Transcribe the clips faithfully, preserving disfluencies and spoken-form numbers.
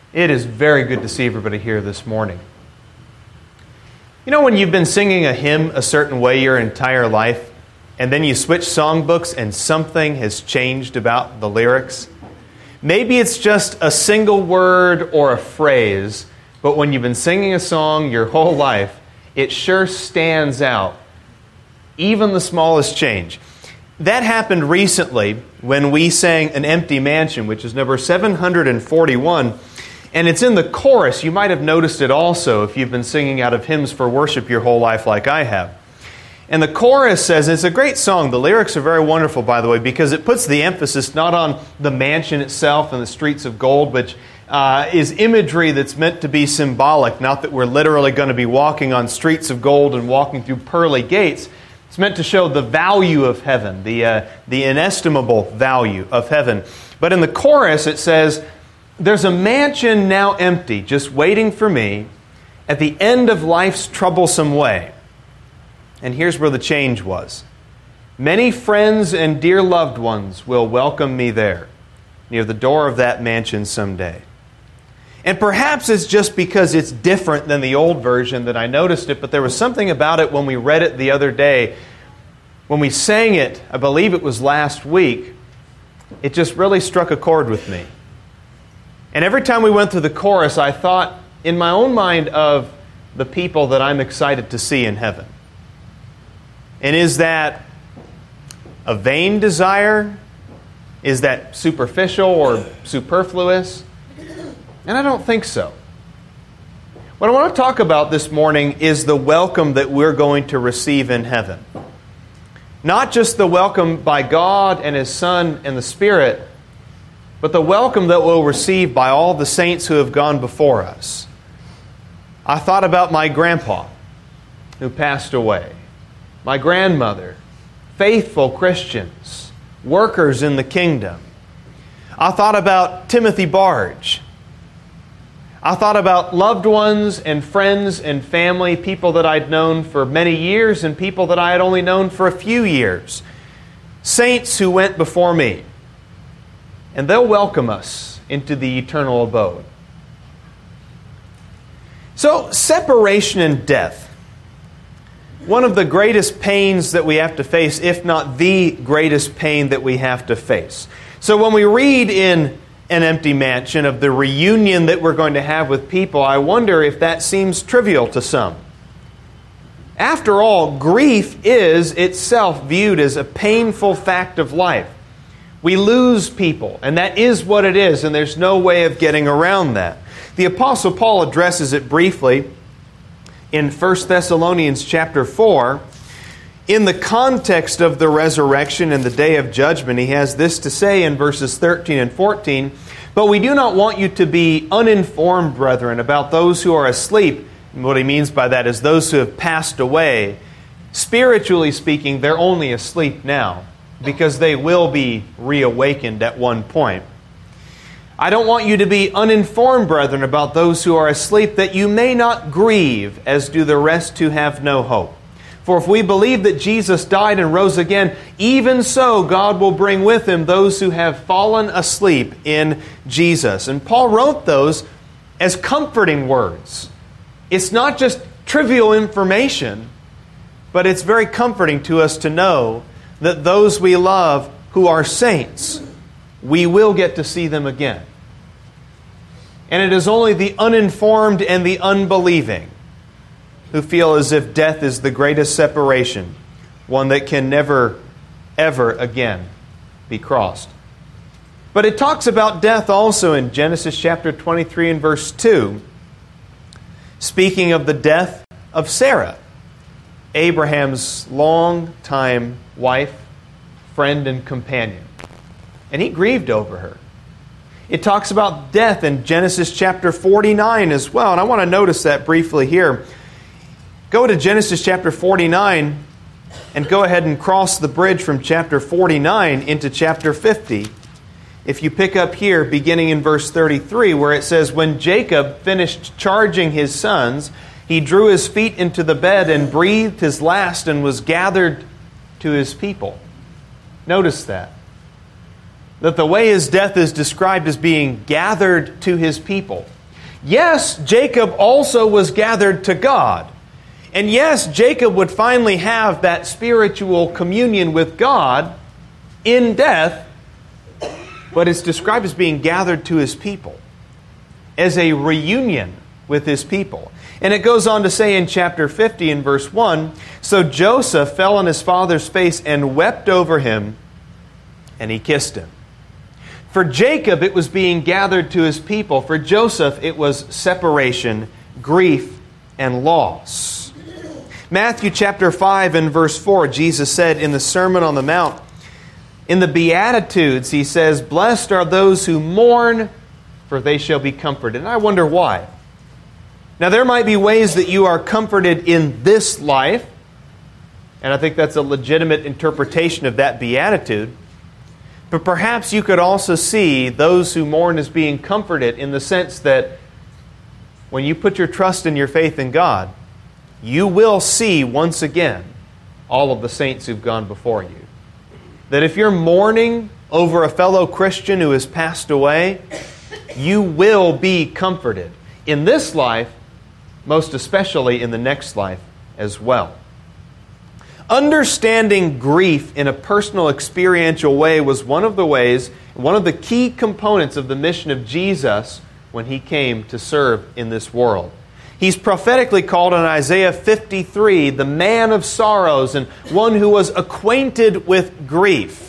It is very good to see everybody here this morning. You know when you've been singing a hymn a certain way your entire life, and then you switch songbooks and something has changed about the lyrics? Maybe it's just a single word or a phrase, but when you've been singing a song your whole life, it sure stands out. Even the smallest change. That happened recently when we sang An Empty Mansion, which is number seven hundred forty-one. And it's in the chorus. You might have noticed it also if you've been singing out of hymns for worship your whole life like I have. And the chorus says, it's a great song. The lyrics are very wonderful, by the way, because it puts the emphasis not on the mansion itself and the streets of gold, which uh, is imagery that's meant to be symbolic, not that we're literally going to be walking on streets of gold and walking through pearly gates. It's meant to show the value of heaven, the, uh, the inestimable value of heaven. But in the chorus it says, there's a mansion now empty, just waiting for me at the end of life's troublesome way. And here's where the change was. Many friends and dear loved ones will welcome me there, near the door of that mansion someday. And perhaps it's just because it's different than the old version that I noticed it, but there was something about it when we read it the other day. When we sang it, I believe it was last week, it just really struck a chord with me. And every time we went through the chorus, I thought in my own mind of the people that I'm excited to see in heaven. And is that a vain desire? Is that superficial or superfluous? And I don't think so. What I want to talk about this morning is the welcome that we're going to receive in heaven. Not just the welcome by God and His Son and the Spirit, but the welcome that we'll receive by all the saints who have gone before us. I thought about my grandpa who passed away, my grandmother, faithful Christians, workers in the kingdom. I thought about Timothy Barge. I thought about loved ones and friends and family, people that I'd known for many years and people that I had only known for a few years. Saints who went before me. And they'll welcome us into the eternal abode. So, separation and death. One of the greatest pains that we have to face, if not the greatest pain that we have to face. So when we read in An Empty Mansion of the reunion that we're going to have with people, I wonder if that seems trivial to some. After all, grief is itself viewed as a painful fact of life. We lose people, and that is what it is, and there's no way of getting around that. The Apostle Paul addresses it briefly in First Thessalonians chapter four. In the context of the resurrection and the day of judgment, he has this to say in verses thirteen and fourteen, "But we do not want you to be uninformed, brethren, about those who are asleep." And what he means by that is those who have passed away. Spiritually speaking, they're only asleep now, because they will be reawakened at one point. "I don't want you to be uninformed, brethren, about those who are asleep, that you may not grieve, as do the rest who have no hope. For if we believe that Jesus died and rose again, even so God will bring with Him those who have fallen asleep in Jesus." And Paul wrote those as comforting words. It's not just trivial information, but it's very comforting to us to know that those we love who are saints, we will get to see them again. And it is only the uninformed and the unbelieving who feel as if death is the greatest separation, one that can never, ever again be crossed. But it talks about death also in Genesis chapter twenty-three and verse two, speaking of the death of Sarah, Abraham's long-time wife, friend, and companion. And he grieved over her. It talks about death in Genesis chapter forty-nine as well. And I want to notice that briefly here. Go to Genesis chapter forty-nine and go ahead and cross the bridge from chapter forty-nine into chapter fifty. If you pick up here, beginning in verse thirty-three, where it says, "When Jacob finished charging his sons, he drew his feet into the bed and breathed his last and was gathered to his people." Notice that. That the way his death is described as being gathered to his people. Yes, Jacob also was gathered to God. And yes, Jacob would finally have that spiritual communion with God in death, but it's described as being gathered to his people, as a reunion with his people. And it goes on to say in chapter fifty in verse one, "So Joseph fell on his father's face and wept over him, and he kissed him." For Jacob, it was being gathered to his people. For Joseph, it was separation, grief, and loss. Matthew chapter five and verse four, Jesus said in the Sermon on the Mount, in the Beatitudes, he says, "Blessed are those who mourn, for they shall be comforted." And I wonder why. Now, there might be ways that you are comforted in this life, and I think that's a legitimate interpretation of that beatitude. But perhaps you could also see those who mourn as being comforted in the sense that when you put your trust and your faith in God, you will see once again all of the saints who've gone before you. That if you're mourning over a fellow Christian who has passed away, you will be comforted in this life, most especially in the next life as well. Understanding grief in a personal, experiential way was one of the ways, one of the key components of the mission of Jesus when He came to serve in this world. He's prophetically called in Isaiah fifty-three the man of sorrows and one who was acquainted with grief.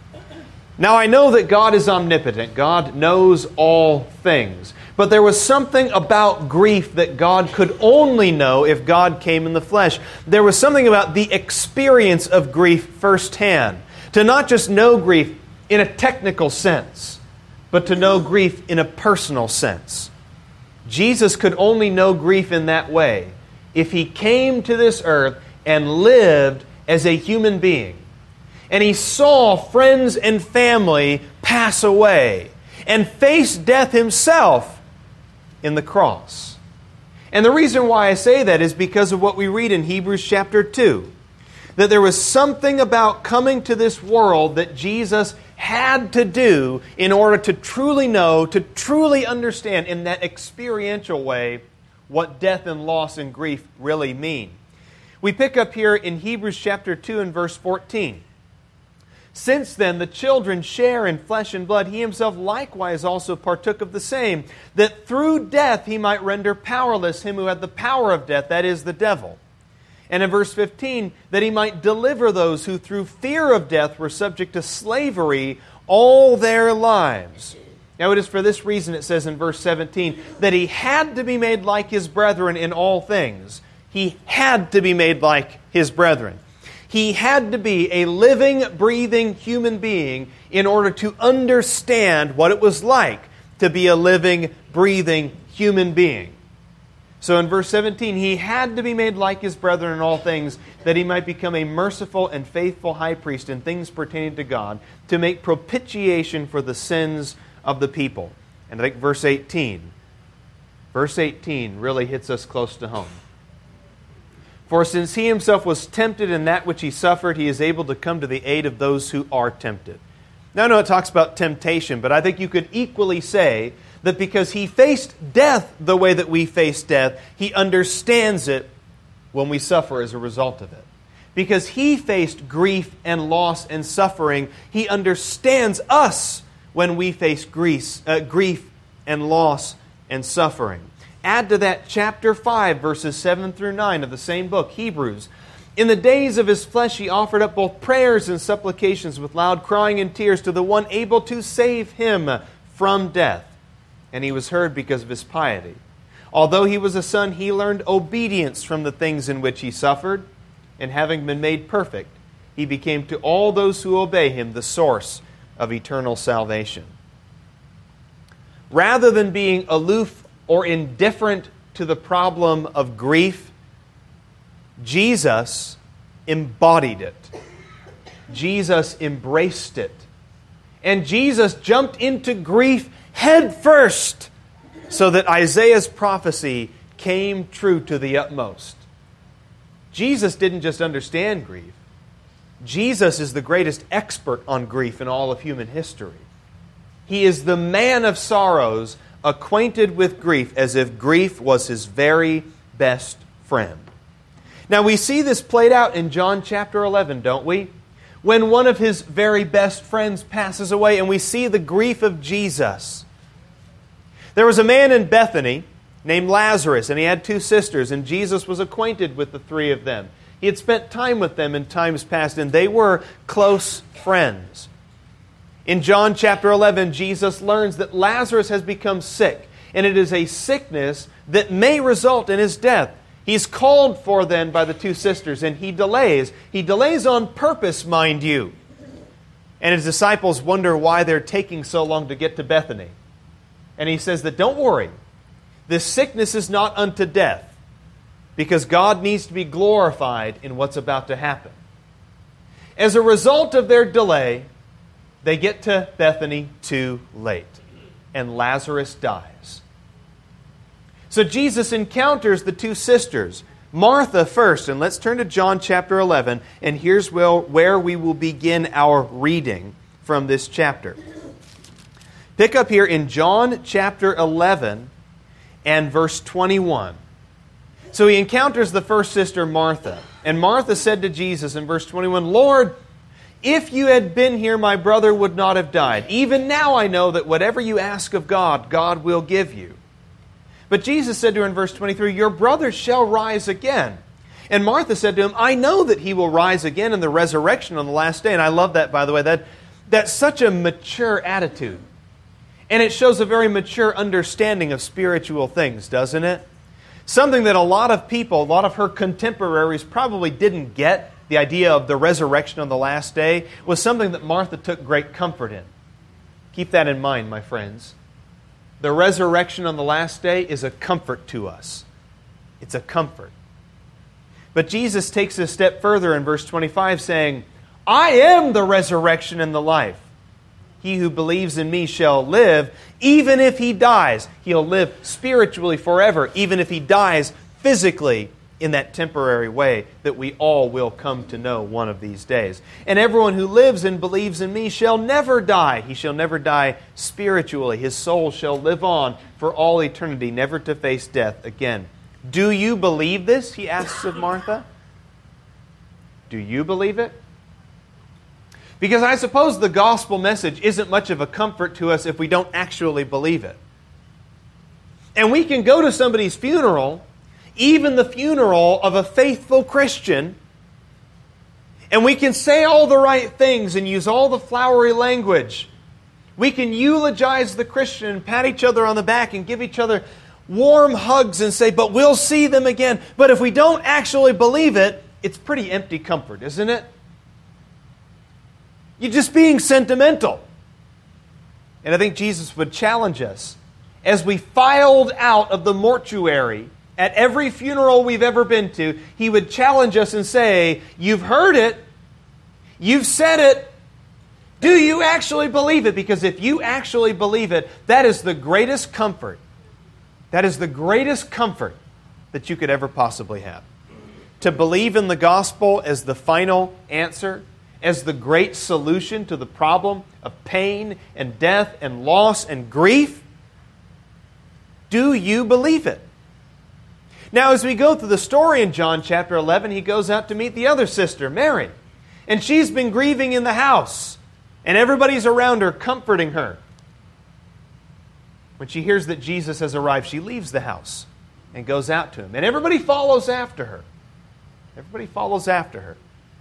Now, I know that God is omnipotent. God knows all things. But there was something about grief that God could only know if God came in the flesh. There was something about the experience of grief firsthand. To not just know grief in a technical sense, but to know grief in a personal sense. Jesus could only know grief in that way if He came to this earth and lived as a human being. And He saw friends and family pass away and face death Himself in the cross. And the reason why I say that is because of what we read in Hebrews chapter two. That there was something about coming to this world that Jesus had to do in order to truly know, to truly understand in that experiential way what death and loss and grief really mean. We pick up here in Hebrews chapter two and verse fourteen. "Since then the children share in flesh and blood, He Himself likewise also partook of the same, that through death He might render powerless him who had the power of death, that is, the devil. And in verse fifteen, that He might deliver those who through fear of death were subject to slavery all their lives." Now it is for this reason, it says in verse seventeen, that He had to be made like His brethren in all things. He had to be made like His brethren. He had to be a living, breathing human being in order to understand what it was like to be a living, breathing human being. So in verse seventeen, He had to be made like His brethren in all things, that He might become a merciful and faithful high priest in things pertaining to God, to make propitiation for the sins of the people. And I think verse eighteen, verse eighteen really hits us close to home. "For since He Himself was tempted in that which He suffered, He is able to come to the aid of those who are tempted." Now I know it talks about temptation, but I think you could equally say that because He faced death the way that we face death, He understands it when we suffer as a result of it. Because He faced grief and loss and suffering, He understands us when we face grief, uh, grief and loss and suffering. Add to that chapter five, verses seven through nine of the same book, Hebrews. "In the days of His flesh He offered up both prayers and supplications with loud crying and tears to the one able to save Him from death. And He was heard because of His piety. Although He was a son, He learned obedience from the things in which He suffered. And having been made perfect, He became to all those who obey Him the source of eternal salvation." Rather than being aloof or indifferent to the problem of grief, Jesus embodied it. Jesus embraced it. And Jesus jumped into grief head first so that Isaiah's prophecy came true to the utmost. Jesus didn't just understand grief. Jesus is the greatest expert on grief in all of human history. He is the man of sorrows, acquainted with grief as if grief was his very best friend. Now we see this played out in John chapter eleven, don't we? When one of his very best friends passes away and we see the grief of Jesus. There was a man in Bethany named Lazarus, and he had two sisters, and Jesus was acquainted with the three of them. He had spent time with them in times past, and they were close friends. In John chapter eleven, Jesus learns that Lazarus has become sick, and it is a sickness that may result in his death. He's called for then by the two sisters, and he delays. He delays on purpose, mind you. And his disciples wonder why they're taking so long to get to Bethany. And he says that, don't worry, this sickness is not unto death, because God needs to be glorified in what's about to happen. As a result of their delay, they get to Bethany too late, and Lazarus dies. So Jesus encounters the two sisters, Martha first, and let's turn to John chapter eleven, and here's where we will begin our reading from this chapter. Pick up here in John chapter eleven and verse twenty-one. So he encounters the first sister, Martha, and Martha said to Jesus in verse twenty-one, Lord, if you had been here, my brother would not have died. Even now I know that whatever you ask of God, God will give you. But Jesus said to her in verse twenty-three, your brother shall rise again. And Martha said to him, I know that he will rise again in the resurrection on the last day. And I love that, by the way. That, that's such a mature attitude. And it shows a very mature understanding of spiritual things, doesn't it? Something that a lot of people, a lot of her contemporaries probably didn't get, the idea of the resurrection on the last day, was something that Martha took great comfort in. Keep that in mind, my friends. The resurrection on the last day is a comfort to us. It's a comfort. But Jesus takes it a step further in verse twenty-five, saying, I am the resurrection and the life. He who believes in me shall live, even if he dies. He'll live spiritually forever, even if he dies physically in that temporary way that we all will come to know one of these days. And everyone who lives and believes in me shall never die. He shall never die spiritually. His soul shall live on for all eternity, never to face death again. Do you believe this? He asks of Martha. Do you believe it? Because I suppose the gospel message isn't much of a comfort to us if we don't actually believe it. And we can go to somebody's funeral, even the funeral of a faithful Christian, and we can say all the right things and use all the flowery language. We can eulogize the Christian and pat each other on the back and give each other warm hugs and say, but we'll see them again. But if we don't actually believe it, it's pretty empty comfort, isn't it? You're just being sentimental. And I think Jesus would challenge us as we filed out of the mortuary at every funeral we've ever been to. He would challenge us and say, you've heard it, you've said it, do you actually believe it? Because if you actually believe it, that is the greatest comfort. That is the greatest comfort that you could ever possibly have. To believe in the gospel as the final answer, as the great solution to the problem of pain and death and loss and grief. Do you believe it? Now, as we go through the story in John chapter eleven, he goes out to meet the other sister, Mary. And she's been grieving in the house. And everybody's around her comforting her. When she hears that Jesus has arrived, she leaves the house and goes out to him. And everybody follows after her. Everybody follows after her.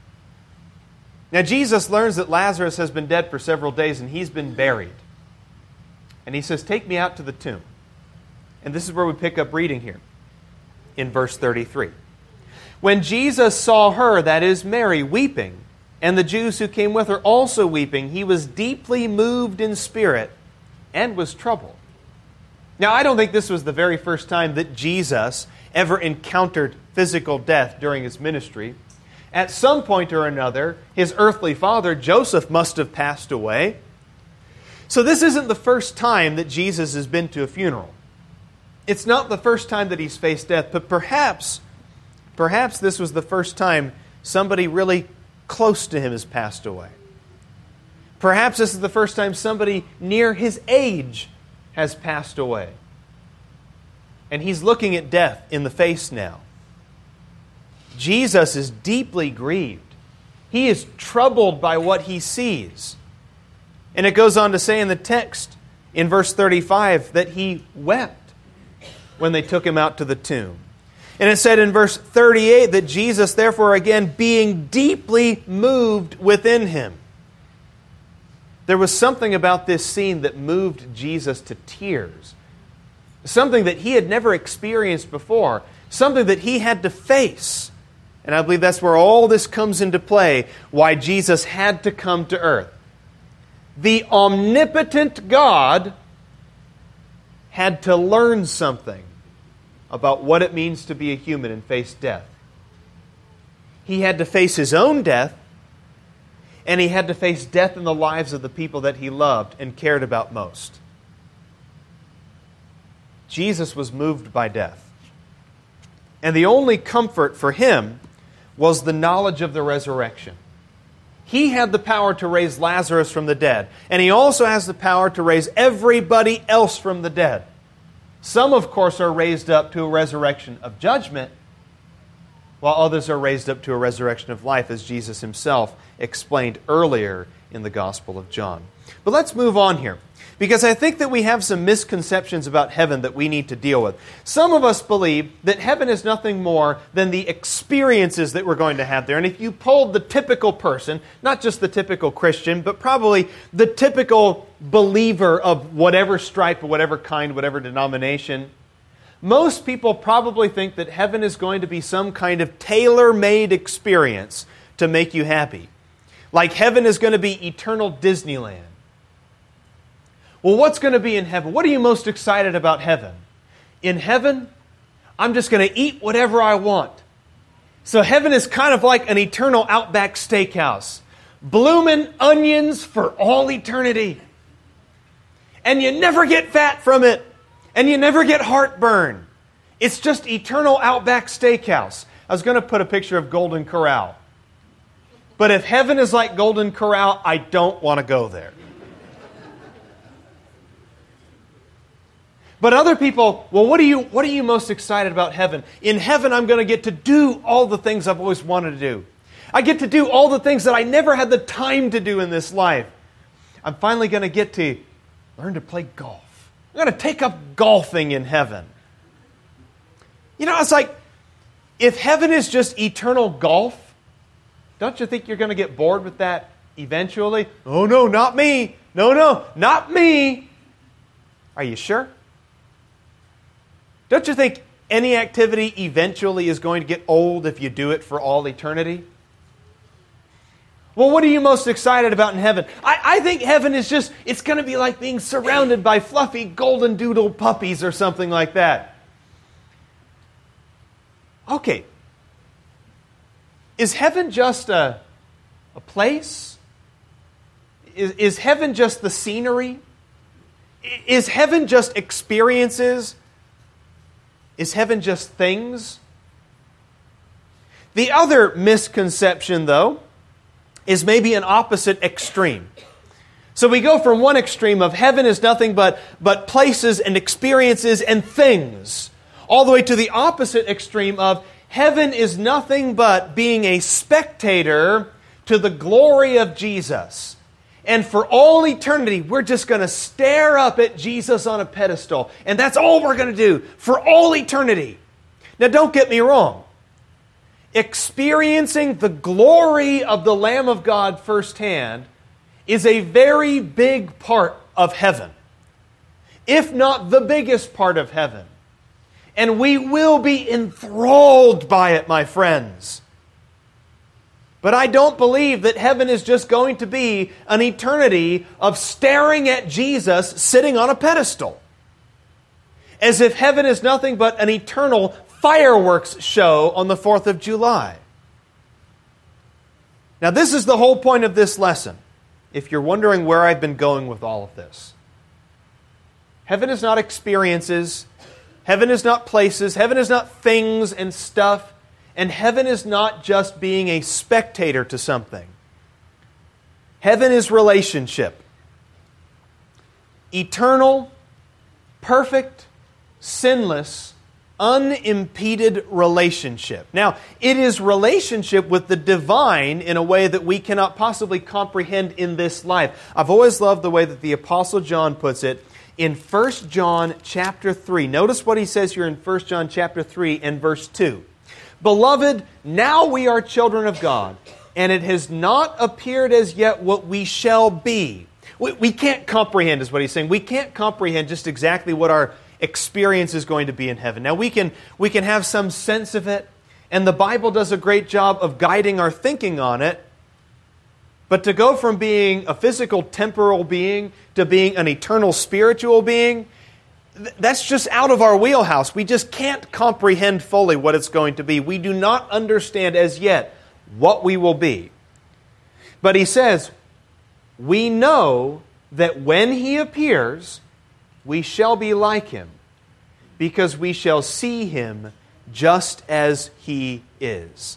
Now, Jesus learns that Lazarus has been dead for several days and he's been buried. And he says, take me out to the tomb. And this is where we pick up reading here in verse thirty-three. When Jesus saw her, that is Mary, weeping, and the Jews who came with her also weeping, he was deeply moved in spirit and was troubled. Now, I don't think this was the very first time that Jesus ever encountered physical death during his ministry. At some point or another, his earthly father, Joseph, must have passed away. So this isn't the first time that Jesus has been to a funeral. It's not the first time that he's faced death, but perhaps, perhaps this was the first time somebody really close to him has passed away. Perhaps this is the first time somebody near his age has passed away. And He's looking at death in the face now. Jesus is deeply grieved. He is troubled by what He sees. And it goes on to say in the text, in verse thirty-five, that He wept when they took Him out to the tomb. And it said in verse thirty-eight that Jesus, therefore, again, being deeply moved within Him. There was something about this scene that moved Jesus to tears. Something that He had never experienced before. Something that He had to face. And I believe that's where all this comes into play, why Jesus had to come to earth. The omnipotent God had to learn something about what it means to be a human and face death. He had to face His own death, and He had to face death in the lives of the people that He loved and cared about most. Jesus was moved by death. And the only comfort for Him was the knowledge of the resurrection. He had the power to raise Lazarus from the dead, and He also has the power to raise everybody else from the dead. Some, of course, are raised up to a resurrection of judgment, while others are raised up to a resurrection of life, as Jesus Himself explained earlier in the Gospel of John. But let's move on here, because I think that we have some misconceptions about heaven that we need to deal with. Some of us believe that heaven is nothing more than the experiences that we're going to have there. And if you polled the typical person, not just the typical Christian, but probably the typical believer of whatever stripe, or whatever kind, whatever denomination, most people probably think that heaven is going to be some kind of tailor-made experience to make you happy. Like heaven is going to be eternal Disneyland. Well, what's going to be in heaven? What are you most excited about heaven? In heaven, I'm just going to eat whatever I want. So heaven is kind of like an eternal Outback Steakhouse. Bloomin' onions for all eternity. And you never get fat from it. And you never get heartburn. It's just eternal Outback Steakhouse. I was going to put a picture of Golden Corral. But if heaven is like Golden Corral, I don't want to go there. But other people, well, what are you what are you most excited about heaven? In heaven, I'm going to get to do all the things I've always wanted to do. I get to do all the things that I never had the time to do in this life. I'm finally going to get to learn to play golf. I'm going to take up golfing in heaven. You know, it's like, if heaven is just eternal golf, don't you think you're going to get bored with that eventually? Oh, no, not me. No, no, not me. Are you sure? Don't you think any activity eventually is going to get old if you do it for all eternity? Well, what are you most excited about in heaven? I, I think heaven is just, it's going to be like being surrounded by fluffy golden doodle puppies or something like that. Okay. Is heaven just a, a place? Is, is heaven just the scenery? Is heaven just experiences? Is heaven just things? The other misconception, though, is maybe an opposite extreme. So we go from one extreme of heaven is nothing but, but places and experiences and things, all the way to the opposite extreme of heaven is nothing but being a spectator to the glory of Jesus. And for all eternity, we're just going to stare up at Jesus on a pedestal. And that's all we're going to do for all eternity. Now, don't get me wrong. Experiencing the glory of the Lamb of God firsthand is a very big part of heaven, if not the biggest part of heaven. And we will be enthralled by it, my friends. But I don't believe that heaven is just going to be an eternity of staring at Jesus sitting on a pedestal, as if heaven is nothing but an eternal fireworks show on the fourth of July. Now, this is the whole point of this lesson, if you're wondering where I've been going with all of this. Heaven is not experiences. Heaven is not places. Heaven is not things and stuff. And heaven is not just being a spectator to something. Heaven is relationship. Eternal, perfect, sinless, unimpeded relationship. Now, it is relationship with the divine in a way that we cannot possibly comprehend in this life. I've always loved the way that the Apostle John puts it in First John chapter three. Notice what he says here in First John chapter three and verse two. Beloved, now we are children of God, and it has not appeared as yet what we shall be. We, we can't comprehend, is what he's saying. We can't comprehend just exactly what our experience is going to be in heaven. Now, we can, we can have some sense of it, and the Bible does a great job of guiding our thinking on it. But to go from being a physical, temporal being to being an eternal, spiritual being, th- that's just out of our wheelhouse. We just can't comprehend fully what it's going to be. We do not understand as yet what we will be. But he says, we know that when He appears, we shall be like Him, because we shall see Him just as He is.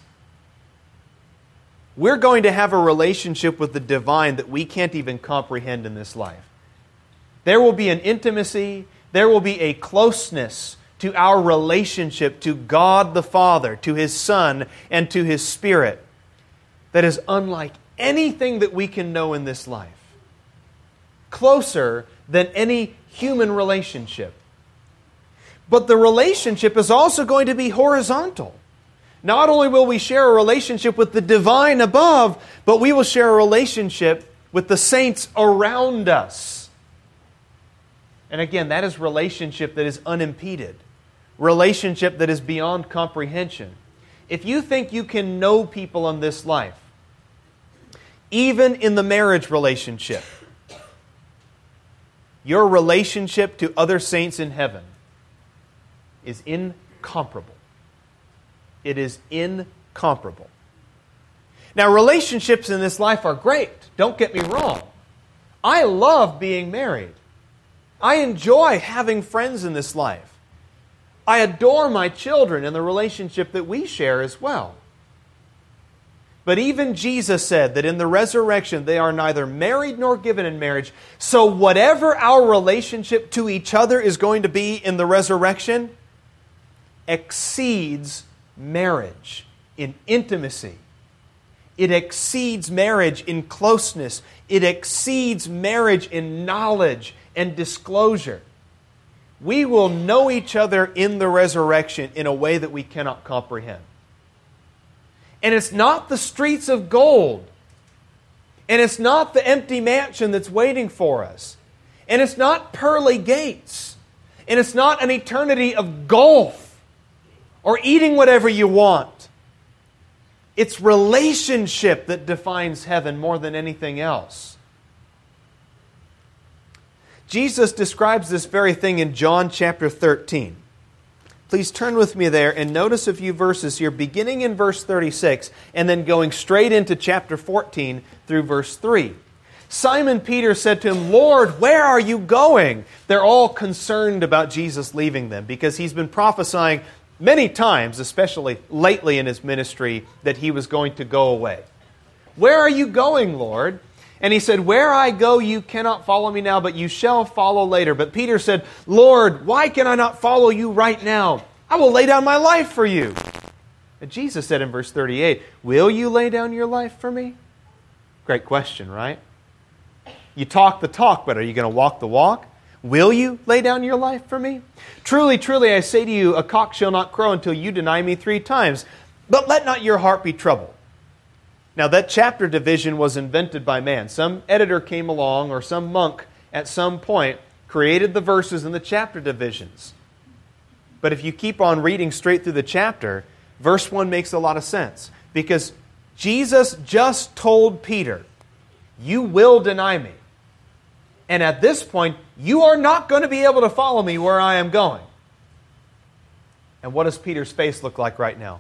We're going to have a relationship with the divine that we can't even comprehend in this life. There will be an intimacy, there will be a closeness to our relationship to God the Father, to His Son, and to His Spirit that is unlike anything that we can know in this life. Closer than any human relationship. But the relationship is also going to be horizontal. Not only will we share a relationship with the divine above, but we will share a relationship with the saints around us. And again, that is relationship that is unimpeded. Relationship that is beyond comprehension. If you think you can know people in this life, even in the marriage relationship, your relationship to other saints in heaven is incomparable. It is incomparable. Now, relationships in this life are great. Don't get me wrong. I love being married. I enjoy having friends in this life. I adore my children and the relationship that we share as well. But even Jesus said that in the resurrection they are neither married nor given in marriage. So whatever our relationship to each other is going to be in the resurrection exceeds marriage in intimacy. It exceeds marriage in closeness. It exceeds marriage in knowledge and disclosure. We will know each other in the resurrection in a way that we cannot comprehend. And it's not the streets of gold. And it's not the empty mansion that's waiting for us. And it's not pearly gates. And it's not an eternity of golf or eating whatever you want. It's relationship that defines heaven more than anything else. Jesus describes this very thing in John chapter thirteen. Please turn with me there and notice a few verses here, beginning in verse thirty-six and then going straight into chapter fourteen through verse three. Simon Peter said to Him, "Lord, where are you going?" They're all concerned about Jesus leaving them because He's been prophesying many times, especially lately in His ministry, that He was going to go away. "Where are you going, Lord?" And He said, "Where I go, you cannot follow me now, but you shall follow later." But Peter said, "Lord, why can I not follow you right now? I will lay down my life for you." And Jesus said in verse thirty-eight, "Will you lay down your life for me?" Great question, right? You talk the talk, but are you going to walk the walk? Will you lay down your life for me? "Truly, truly, I say to you, a cock shall not crow until you deny me three times. But let not your heart be troubled." Now, that chapter division was invented by man. Some editor came along, or some monk at some point created the verses and the chapter divisions. But if you keep on reading straight through the chapter, verse one makes a lot of sense. Because Jesus just told Peter, "You will deny me. And at this point, you are not going to be able to follow me where I am going." And what does Peter's face look like right now?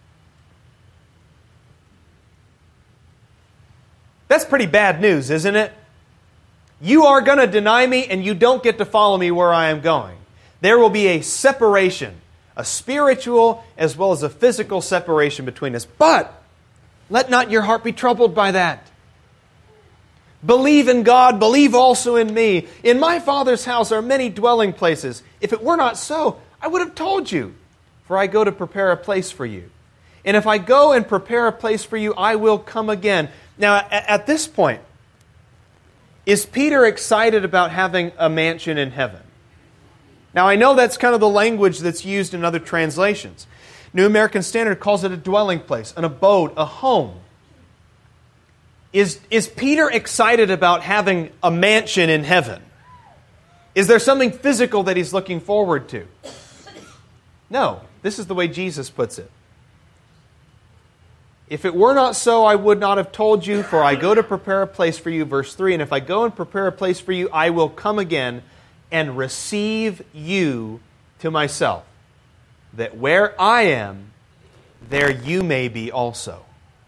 That's pretty bad news, isn't it? You are going to deny me and you don't get to follow me where I am going. There will be a separation, a spiritual as well as a physical separation between us. But let not your heart be troubled by that. Believe in God, believe also in me. In my Father's house are many dwelling places. If it were not so, I would have told you, for I go to prepare a place for you. And if I go and prepare a place for you, I will come again. Now, at this point, is Peter excited about having a mansion in heaven? Now, I know that's kind of the language that's used in other translations. New American Standard calls it a dwelling place, an abode, a home. Is, is Peter excited about having a mansion in heaven? Is there something physical that he's looking forward to? No. This is the way Jesus puts it. If it were not so, I would not have told you, for I go to prepare a place for you, verse three. And if I go and prepare a place for you, I will come again and receive you to myself, that where I am, there you may be also.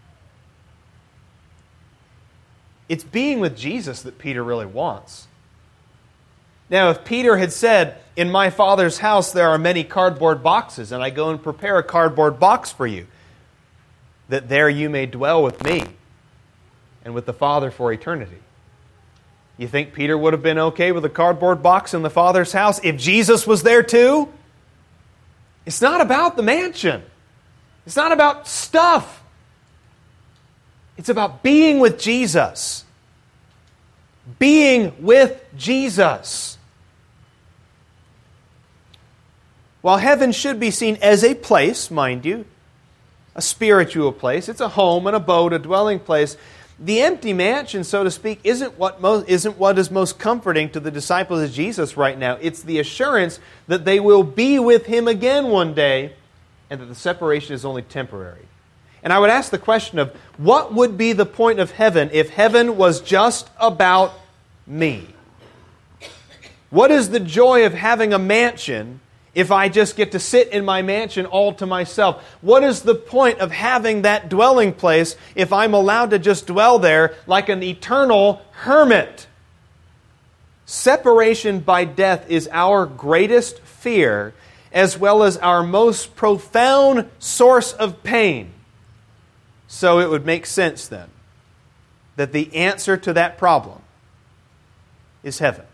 It's being with Jesus that Peter really wants. Now, if Peter had said, in my Father's house there are many cardboard boxes, and I go and prepare a cardboard box for you, that there you may dwell with me and with the Father for eternity. You think Peter would have been okay with a cardboard box in the Father's house if Jesus was there too? It's not about the mansion. It's not about stuff. It's about being with Jesus. Being with Jesus. While heaven should be seen as a place, mind you, a spiritual place, it's a home, an abode, a dwelling place, the empty mansion, so to speak, isn't what most, isn't what is most comforting to the disciples of Jesus right now. It's the assurance that they will be with Him again one day, and that the separation is only temporary. And I would ask the question of, what would be the point of heaven if heaven was just about me? What is the joy of having a mansion if I just get to sit in my mansion all to myself? What is the point of having that dwelling place if I'm allowed to just dwell there like an eternal hermit? Separation by death is our greatest fear, as well as our most profound source of pain. So it would make sense then that the answer to that problem is heaven.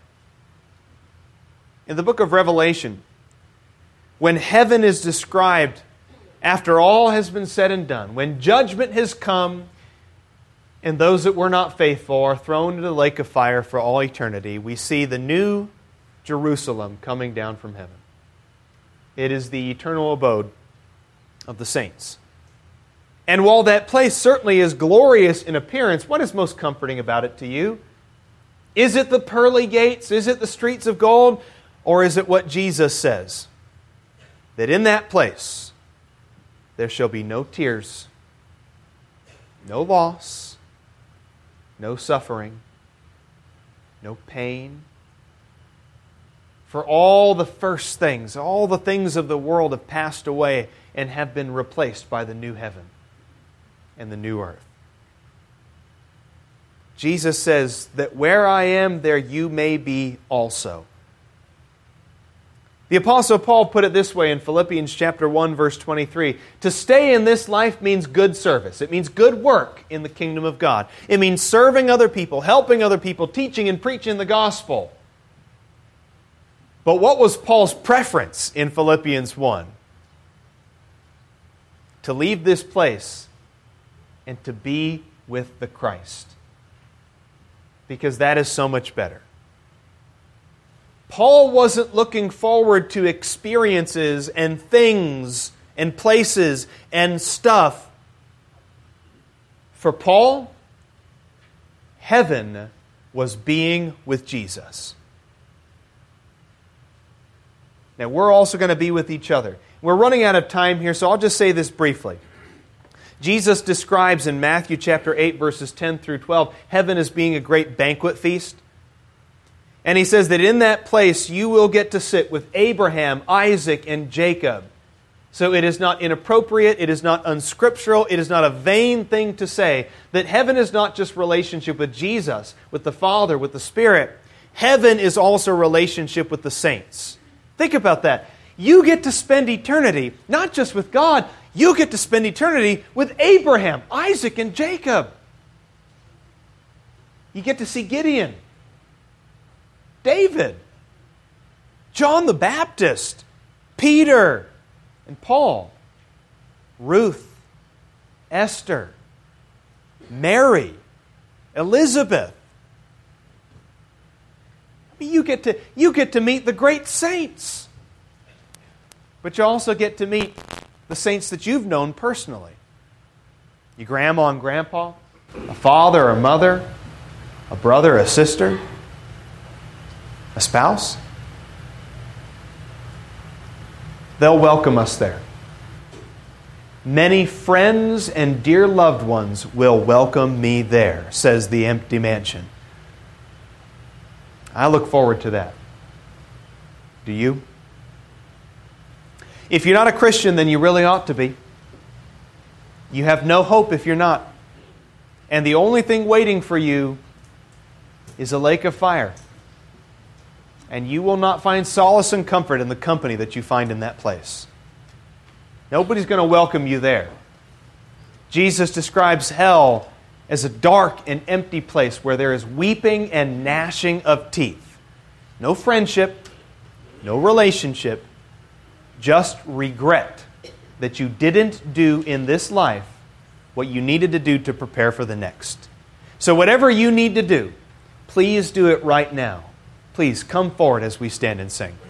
In the book of Revelation, when heaven is described after all has been said and done, when judgment has come and those that were not faithful are thrown into the lake of fire for all eternity, we see the new Jerusalem coming down from heaven. It is the eternal abode of the saints. And while that place certainly is glorious in appearance, what is most comforting about it to you? Is it the pearly gates? Is it the streets of gold? Or is it what Jesus says? That in that place, there shall be no tears, no loss, no suffering, no pain. For all the first things, all the things of the world have passed away and have been replaced by the new heaven and the new earth. Jesus says that where I am, there you may be also. The Apostle Paul put it this way in Philippians chapter one, verse twenty-three. To stay in this life means good service. It means good work in the kingdom of God. It means serving other people, helping other people, teaching and preaching the gospel. But what was Paul's preference in Philippians one? To leave this place and to be with the Christ. Because that is so much better. Paul wasn't looking forward to experiences and things and places and stuff. For Paul, heaven was being with Jesus. Now, we're also going to be with each other. We're running out of time here, so I'll just say this briefly. Jesus describes in Matthew chapter eight, verses ten through twelve, heaven as being a great banquet feast. And He says that in that place you will get to sit with Abraham, Isaac, and Jacob. So it is not inappropriate, it is not unscriptural, it is not a vain thing to say that heaven is not just relationship with Jesus, with the Father, with the Spirit. Heaven is also relationship with the saints. Think about that. You get to spend eternity, not just with God, you get to spend eternity with Abraham, Isaac, and Jacob. You get to see Gideon, David, John the Baptist, Peter, and Paul, Ruth, Esther, Mary, Elizabeth. I mean, you get to, you get to meet the great saints. But you also get to meet the saints that you've known personally. Your grandma and grandpa, a father or mother, a brother, a sister, a spouse. They'll welcome us there. Many friends and dear loved ones will welcome me there, says the empty mansion. I look forward to that. Do you? If you're not a Christian, then you really ought to be. You have no hope if you're not. And the only thing waiting for you is a lake of fire. And you will not find solace and comfort in the company that you find in that place. Nobody's going to welcome you there. Jesus describes hell as a dark and empty place where there is weeping and gnashing of teeth. No friendship, no relationship, just regret that you didn't do in this life what you needed to do to prepare for the next. So whatever you need to do, please do it right now. Please come forward as we stand and sing.